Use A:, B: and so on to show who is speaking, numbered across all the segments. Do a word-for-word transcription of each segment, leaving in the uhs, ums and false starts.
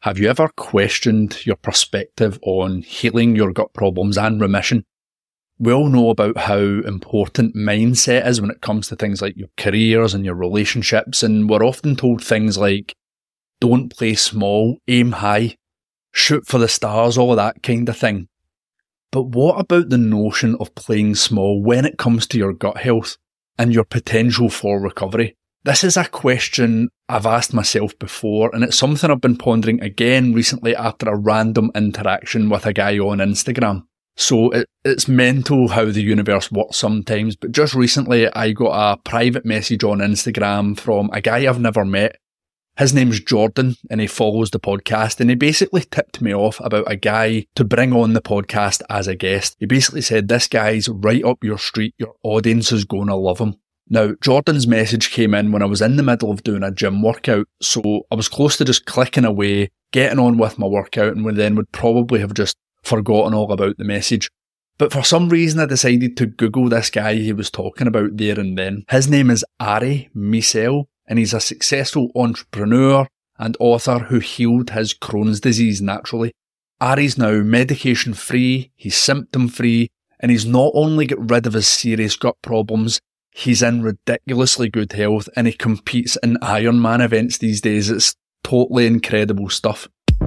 A: Have you ever questioned your perspective on healing your gut problems and remission? We all know about how important mindset is when it comes to things like your careers and your relationships, and we're often told things like, don't play small, aim high, shoot for the stars, all of that kind of thing. But what about the notion of playing small when it comes to your gut health and your potential for recovery? This is a question I've asked myself before, and it's something I've been pondering again recently after a random interaction with a guy on Instagram. So it, it's mental how the universe works sometimes, but just recently I got a private message on Instagram from a guy I've never met. His name's Jordan, and he follows the podcast, and he basically tipped me off about a guy to bring on the podcast as a guest. He basically said, this guy's right up your street, your audience is going to love him. Now, Jordan's message came in when I was in the middle of doing a gym workout, so I was close to just clicking away, getting on with my workout, and then would probably have just forgotten all about the message. But for some reason I decided to Google this guy he was talking about there and then. His name is Ari Meisel, and he's a successful entrepreneur and author who healed his Crohn's disease naturally. Ari's now medication free, he's symptom free, and he's not only got rid of his serious gut problems, he's in ridiculously good health, and he competes in Ironman events these days. It's totally incredible stuff.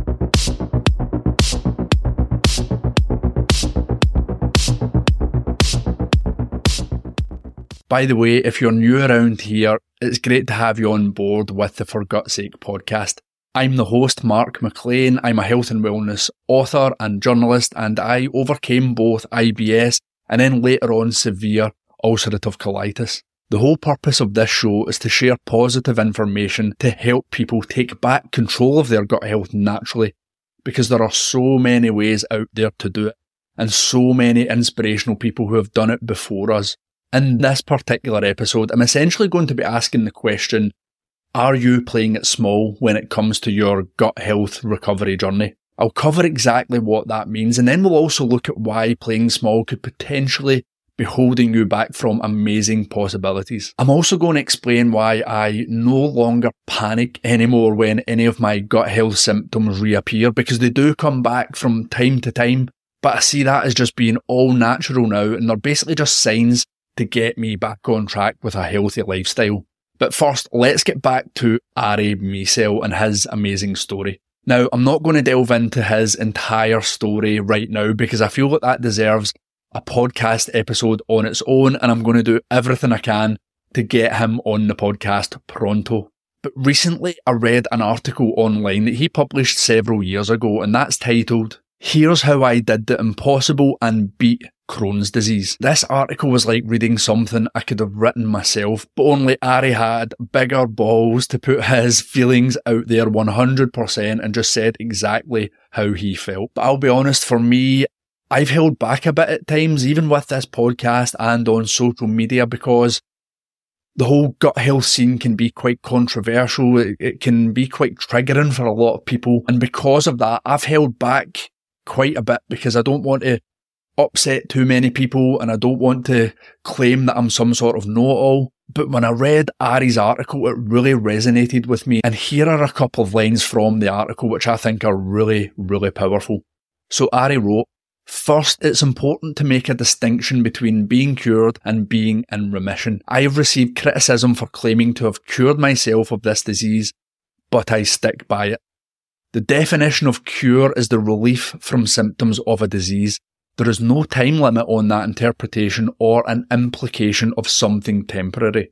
A: By the way, if you're new around here, it's great to have you on board with the For Gut's Sake podcast. I'm the host, Mark McLean. I'm a health and wellness author and journalist, and I overcame both I B S and then later on severe ulcerative colitis. The whole purpose of this show is to share positive information to help people take back control of their gut health naturally, because there are so many ways out there to do it, and so many inspirational people who have done it before us. In this particular episode, I'm essentially going to be asking the question, are you playing it small when it comes to your gut health recovery journey? I'll cover exactly what that means, and then we'll also look at why playing small could potentially be holding you back from amazing possibilities. I'm also going to explain why I no longer panic anymore when any of my gut health symptoms reappear, because they do come back from time to time, but I see that as just being all natural now, and they're basically just signs to get me back on track with a healthy lifestyle. But first, let's get back to Ari Meisel and his amazing story. Now, I'm not going to delve into his entire story right now because I feel that that deserves a podcast episode on its own, and I'm going to do everything I can to get him on the podcast pronto. But recently I read an article online that he published several years ago, and that's titled, "Here's How I Did the Impossible and Beat Crohn's Disease." This article was like reading something I could have written myself, but only Ari had bigger balls to put his feelings out there one hundred percent and just said exactly how he felt. But I'll be honest, for me, I've held back a bit at times, even with this podcast and on social media, because the whole gut health scene can be quite controversial. It, it can be quite triggering for a lot of people. And because of that, I've held back quite a bit because I don't want to upset too many people and I don't want to claim that I'm some sort of know-it-all. But when I read Ari's article, it really resonated with me. And here are a couple of lines from the article which I think are really, really powerful. So Ari wrote, "First, it's important to make a distinction between being cured and being in remission. I have received criticism for claiming to have cured myself of this disease, but I stick by it. The definition of cure is the relief from symptoms of a disease. There is no time limit on that interpretation or an implication of something temporary.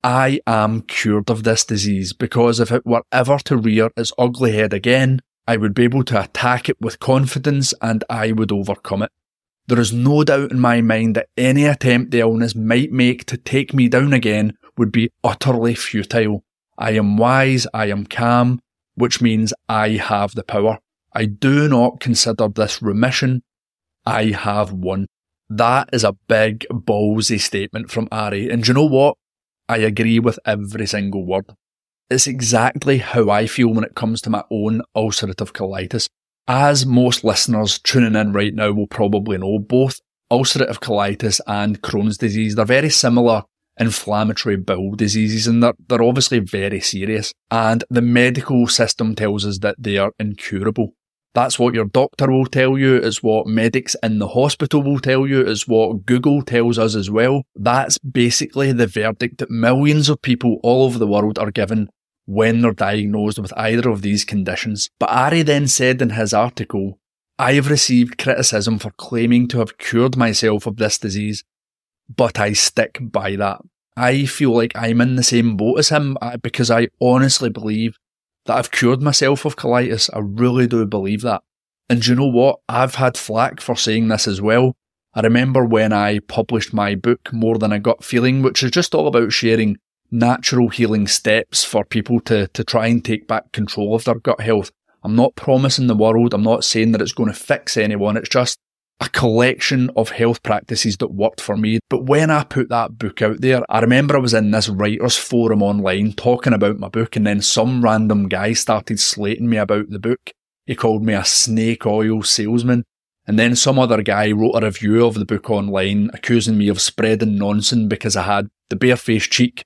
A: I am cured of this disease because if it were ever to rear its ugly head again, I would be able to attack it with confidence and I would overcome it. There is no doubt in my mind that any attempt the illness might make to take me down again would be utterly futile. I am wise, I am calm, which means I have the power. I do not consider this remission. I have won." That is a big, ballsy statement from Ari, and do you know what? I agree with every single word. It's exactly how I feel when it comes to my own ulcerative colitis. As most listeners tuning in right now will probably know, both ulcerative colitis and Crohn's disease, they're very similar inflammatory bowel diseases, and they're, they're obviously very serious. And the medical system tells us that they are incurable. That's what your doctor will tell you. It's what medics in the hospital will tell you. It's what Google tells us as well. That's basically the verdict that millions of people all over the world are given when they're diagnosed with either of these conditions. But Ari then said in his article, "I have received criticism for claiming to have cured myself of this disease, but I stick by that. I feel like I'm in the same boat as him because I honestly believe that I've cured myself of colitis. I really do believe that. And do you know what? I've had flack for saying this as well. I remember when I published my book, More Than a Gut Feeling, which is just all about sharing natural healing steps for people to, to try and take back control of their gut health. I'm not promising the world. I'm not saying that it's going to fix anyone. It's just a collection of health practices that worked for me. But when I put that book out there, I remember I was in this writers forum online talking about my book, and then some random guy started slating me about the book. He called me a snake oil salesman. And then some other guy wrote a review of the book online accusing me of spreading nonsense because I had the barefaced cheek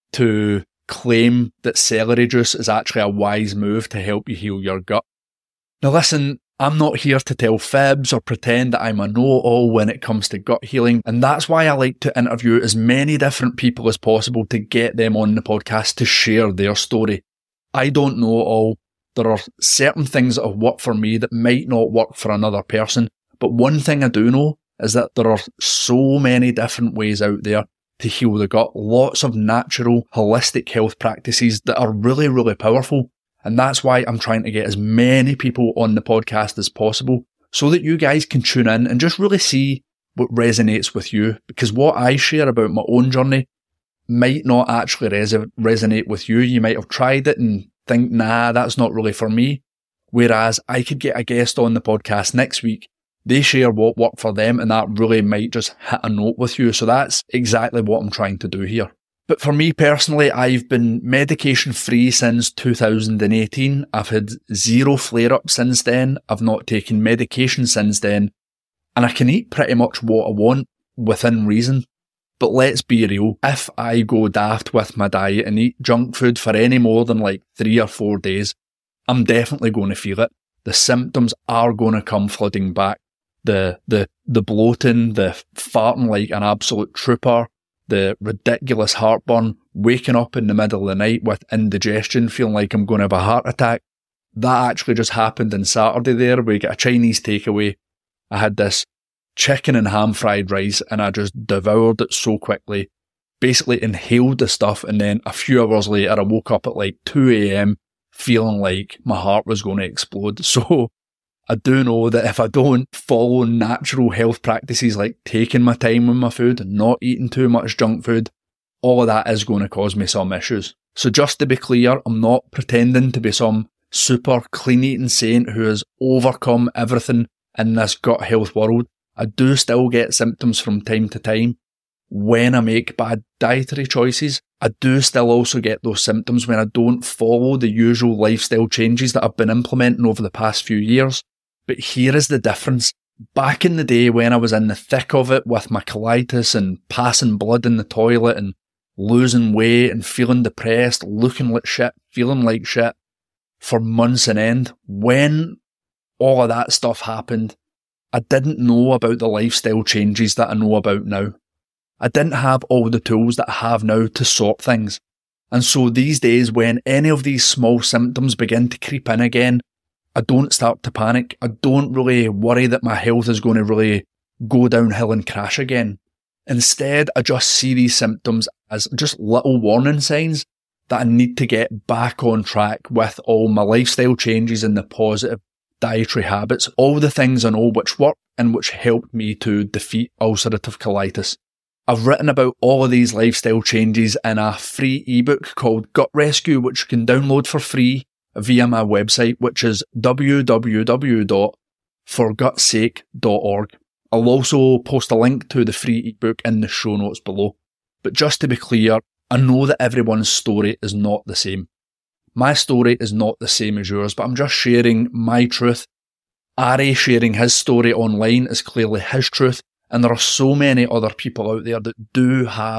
A: to claim that celery juice is actually a wise move to help you heal your gut. Now listen, I'm not here to tell fibs or pretend that I'm a know-all when it comes to gut healing, and that's why I like to interview as many different people as possible to get them on the podcast to share their story. I don't know all. There are certain things that have worked for me that might not work for another person, but one thing I do know is that there are so many different ways out there to heal the gut. Lots of natural, holistic health practices that are really, really powerful. And that's why I'm trying to get as many people on the podcast as possible so that you guys can tune in and just really see what resonates with you. Because what I share about my own journey might not actually res- resonate with you. You might have tried it and think, nah, that's not really for me. Whereas I could get a guest on the podcast next week. They share what worked for them, and that really might just hit a note with you. So that's exactly what I'm trying to do here. But for me personally, I've been medication free since two thousand eighteen. I've had zero flare-ups since then. I've not taken medication since then. And I can eat pretty much what I want within reason. But let's be real, if I go daft with my diet and eat junk food for any more than like three or four days, I'm definitely going to feel it. The symptoms are going to come flooding back. The, the, the bloating, the farting like an absolute trooper, the ridiculous heartburn, waking up in the middle of the night with indigestion, feeling like I'm going to have a heart attack. That actually just happened on Saturday there. We got a Chinese takeaway. I had this chicken and ham fried rice and I just devoured it so quickly. Basically inhaled the stuff, and then a few hours later I woke up at like two a.m. feeling like my heart was going to explode. So I do know that if I don't follow natural health practices like taking my time with my food and not eating too much junk food, all of that is going to cause me some issues. So just to be clear, I'm not pretending to be some super clean eating saint who has overcome everything in this gut health world. I do still get symptoms from time to time when I make bad dietary choices. I do still also get those symptoms when I don't follow the usual lifestyle changes that I've been implementing over the past few years. But here is the difference. Back in the day when I was in the thick of it with my colitis and passing blood in the toilet and losing weight and feeling depressed, looking like shit, feeling like shit for months on end, when all of that stuff happened, I didn't know about the lifestyle changes that I know about now. I didn't have all the tools that I have now to sort things. And so these days, when any of these small symptoms begin to creep in again, I don't start to panic. I don't really worry that my health is going to really go downhill and crash again. Instead, I just see these symptoms as just little warning signs that I need to get back on track with all my lifestyle changes and the positive dietary habits, all the things I know which work and which helped me to defeat ulcerative colitis. I've written about all of these lifestyle changes in a free ebook called Gut Rescue, which you can download for free via my website, which is w w w dot for gut sake dot org. I'll also post a link to the free ebook in the show notes below. But just to be clear, I know that everyone's story is not the same. My story is not the same as yours, but I'm just sharing my truth. Ari sharing his story online is clearly his truth, and there are so many other people out there that do have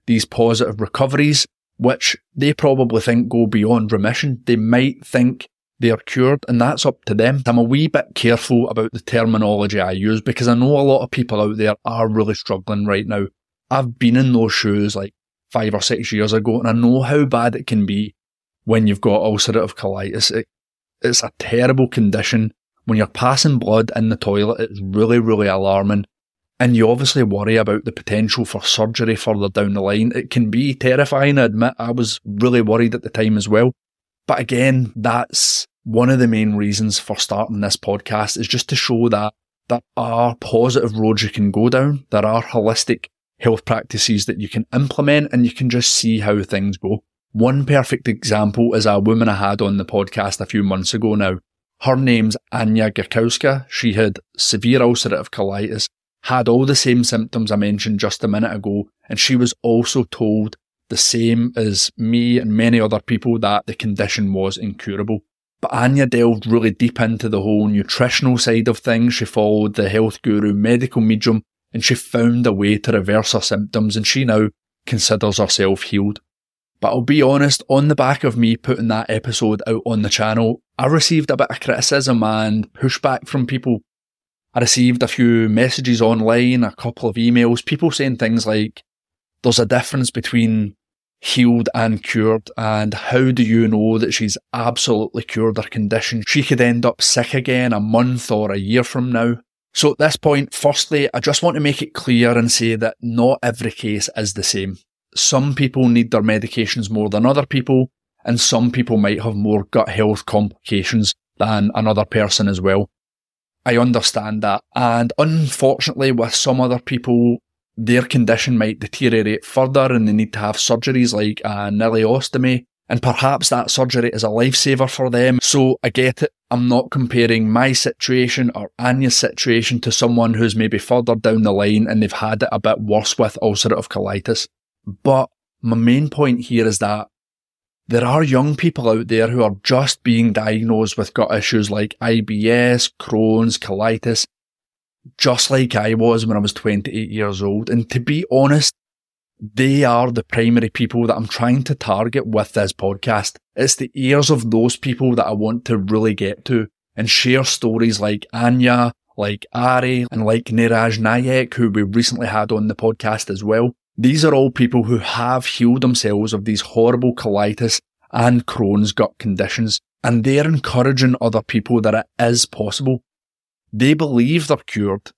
A: these positive recoveries, which they probably think go beyond remission. They might think they're cured, and that's up to them. I'm a wee bit careful about the terminology I use because I know a lot of people out there are really struggling right now. I've been in those shoes like five or six years ago, and I know how bad it can be when you've got ulcerative colitis. It, it's a terrible condition. When you're passing blood in the toilet, it's really, really alarming. And you obviously worry about the potential for surgery further down the line. It can be terrifying, I admit. I was really worried at the time as well. But again, that's one of the main reasons for starting this podcast, is just to show that there are positive roads you can go down. There are holistic health practices that you can implement, and you can just see how things go. One perfect example is a woman I had on the podcast a few months ago now. Her name's Anya Gierkowska. She had severe ulcerative colitis, had all the same symptoms I mentioned just a minute ago, and she was also told the same as me and many other people that the condition was incurable. But Anya delved really deep into the whole nutritional side of things. She followed the health guru Medical Medium, and she found a way to reverse her symptoms, and she now considers herself healed. But I'll be honest, on the back of me putting that episode out on the channel, I received a bit of criticism and pushback from people. I received a few messages online, a couple of emails, people saying things like, there's a difference between healed and cured, and how do you know that she's absolutely cured her condition? She could end up sick again a month or a year from now. So at this point, firstly, I just want to make it clear and say that not every case is the same. Some people need their medications more than other people, and some people might have more gut health complications than another person as well. I understand that, and unfortunately with some other people, their condition might deteriorate further and they need to have surgeries like an ileostomy, and perhaps that surgery is a lifesaver for them. So I get it. I'm not comparing my situation or Anya's situation to someone who's maybe further down the line and they've had it a bit worse with ulcerative colitis. But my main point here is that there are young people out there who are just being diagnosed with gut issues like I B S, Crohn's, colitis, just like I was when I was twenty-eight years old. And to be honest, they are the primary people that I'm trying to target with this podcast. It's the ears of those people that I want to really get to and share stories like Anya, like Ari, and like Niraj Nayak, who we recently had on the podcast as well. These are all people who have healed themselves of these horrible colitis and Crohn's gut conditions, and they're encouraging other people that it is possible. They believe they're cured.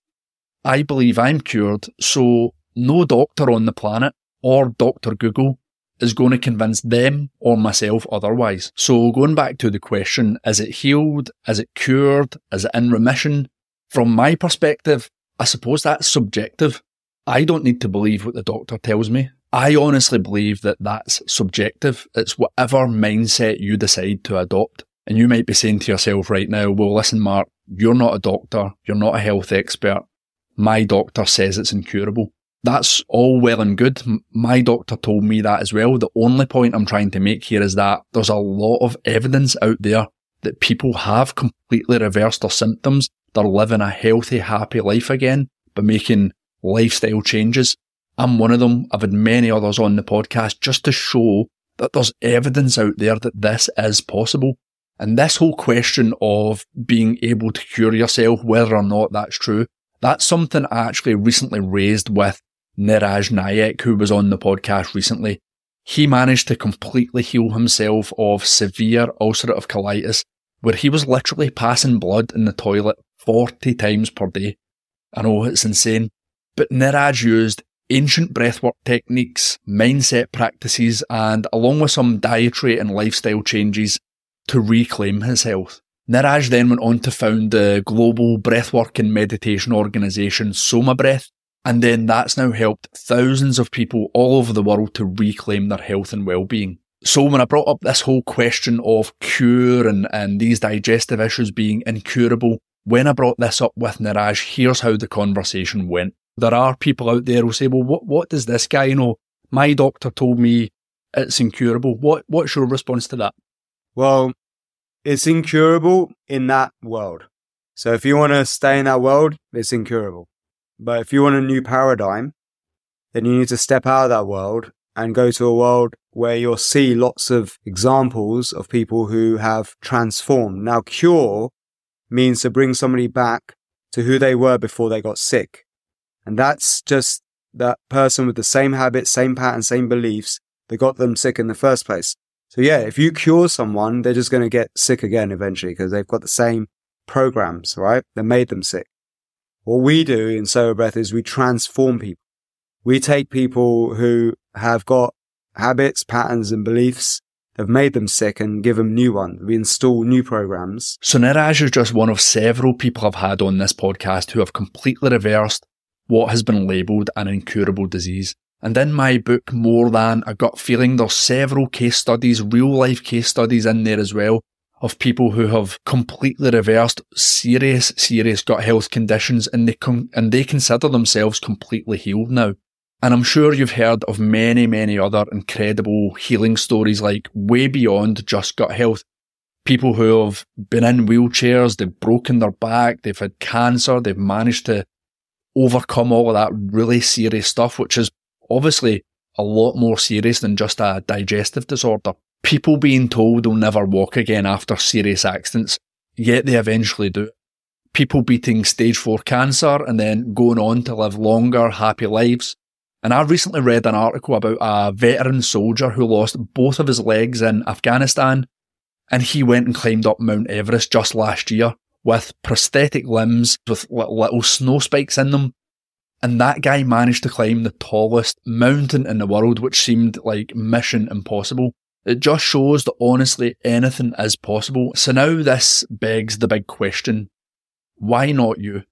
A: I believe I'm cured, so no doctor on the planet or Doctor Google is going to convince them or myself otherwise. So going back to the question, is it healed? Is it cured? Is it in remission? From my perspective, I suppose that's subjective. I don't need to believe what the doctor tells me. I honestly believe that that's subjective. It's whatever mindset you decide to adopt. And you might be saying to yourself right now, well, listen, Mark, you're not a doctor. You're not a health expert. My doctor says it's incurable. That's all well and good. My doctor told me that as well. The only point I'm trying to make here is that there's a lot of evidence out there that people have completely reversed their symptoms. They're living a healthy, happy life again by making lifestyle changes. I'm one of them. I've had many others on the podcast just to show that there's evidence out there that this is possible. And this whole question of being able to cure yourself, whether or not that's true, that's something I actually recently raised with Niraj Nayak, who was on the podcast recently. He managed to completely heal himself of severe ulcerative colitis, where he was literally passing blood in the toilet forty times per day. I know, it's insane. But Niraj used ancient breathwork techniques, mindset practices, and along with some dietary and lifestyle changes to reclaim his health. Niraj then went on to found the global breathwork and meditation organisation Soma Breath, and then that's now helped thousands of people all over the world to reclaim their health and well-being. So when I brought up this whole question of cure and, and these digestive issues being incurable, when I brought this up with Niraj, here's how the conversation went. There are people out there who say, well, what, what does this guy know? My doctor told me it's incurable. What What's your response to that?
B: Well, it's incurable in that world. So if you want to stay in that world, it's incurable. But if you want a new paradigm, then you need to step out of that world and go to a world where you'll see lots of examples of people who have transformed. Now, cure means to bring somebody back to who they were before they got sick. And that's just that person with the same habits, same patterns, same beliefs that got them sick in the first place. So yeah, if you cure someone, they're just going to get sick again eventually because they've got the same programs, right? That made them sick. What we do in Sober Breath is we transform people. We take people who have got habits, patterns and beliefs that have made them sick and give them new ones. We install new programs.
A: So Niraj is just one of several people I've had on this podcast who have completely reversed what has been labelled an incurable disease. And in my book, More Than a Gut Feeling, there's several case studies, real life case studies in there as well, of people who have completely reversed serious, serious gut health conditions and they con- and they consider themselves completely healed now. And I'm sure you've heard of many, many other incredible healing stories like way beyond just gut health. People who have been in wheelchairs, they've broken their back, they've had cancer, they've managed to overcome all of that really serious stuff, which is obviously a lot more serious than just a digestive disorder. People being told they'll never walk again after serious accidents, yet they eventually do. People beating stage four cancer and then going on to live longer, happy lives. And I recently read an article about a veteran soldier who lost both of his legs in Afghanistan, and he went and climbed up Mount Everest just last year with prosthetic limbs with little snow spikes in them. And that guy managed to climb the tallest mountain in the world, which seemed like mission impossible. It just shows that honestly anything is possible. So now this begs the big question. Why not you?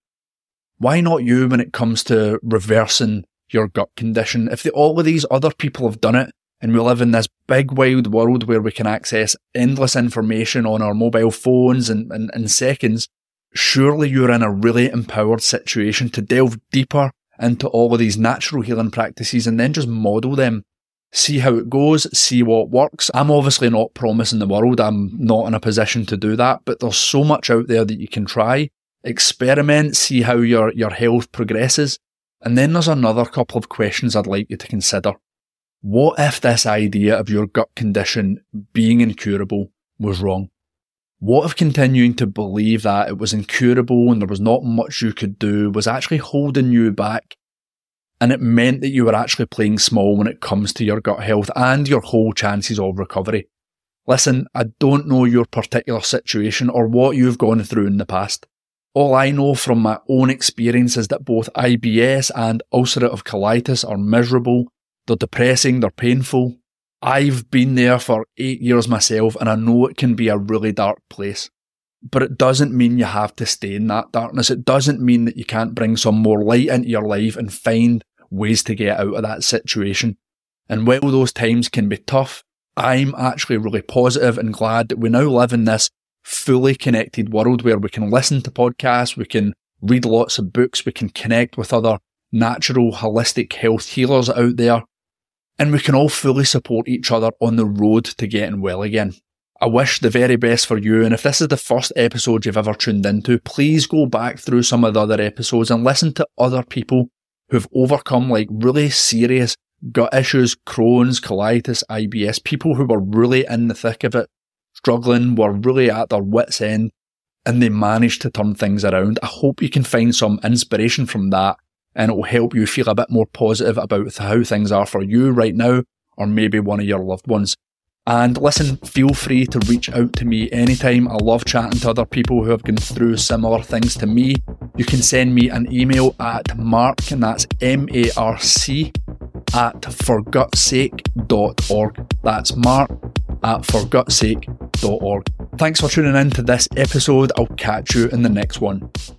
A: Why not you when it comes to reversing your gut condition? If the, all of these other people have done it, and we live in this big wild world where we can access endless information on our mobile phones in, in, in seconds, surely you're in a really empowered situation to delve deeper into all of these natural healing practices and then just model them. See how it goes, see what works. I'm obviously not promising the world, I'm not in a position to do that, but there's so much out there that you can try. Experiment, see how your, your health progresses. And then there's another couple of questions I'd like you to consider. What if this idea of your gut condition being incurable was wrong? What if continuing to believe that it was incurable and there was not much you could do was actually holding you back, and it meant that you were actually playing small when it comes to your gut health and your whole chances of recovery? Listen, I don't know your particular situation or what you've gone through in the past. All I know from my own experience is that both I B S and ulcerative colitis are miserable, they're depressing, they're painful. I've been there for eight years myself and I know it can be a really dark place. But it doesn't mean you have to stay in that darkness. It doesn't mean that you can't bring some more light into your life and find ways to get out of that situation. And while those times can be tough, I'm actually really positive and glad that we now live in this fully connected world where we can listen to podcasts, we can read lots of books, we can connect with other natural, holistic health healers out there, and we can all fully support each other on the road to getting well again. I wish the very best for you, and if this is the first episode you've ever tuned into, please go back through some of the other episodes and listen to other people who've overcome like really serious gut issues, Crohn's, colitis, I B S, people who were really in the thick of it, struggling, were really at their wits' end, and they managed to turn things around. I hope you can find some inspiration from that, and it will help you feel a bit more positive about how things are for you right now, or maybe one of your loved ones. And listen, feel free to reach out to me anytime. I love chatting to other people who have gone through similar things to me. You can send me an email at mark, and that's M A R C, at for guts sake dot org. That's mark at for guts sake dot org. Thanks for tuning in to this episode. I'll catch you in the next one.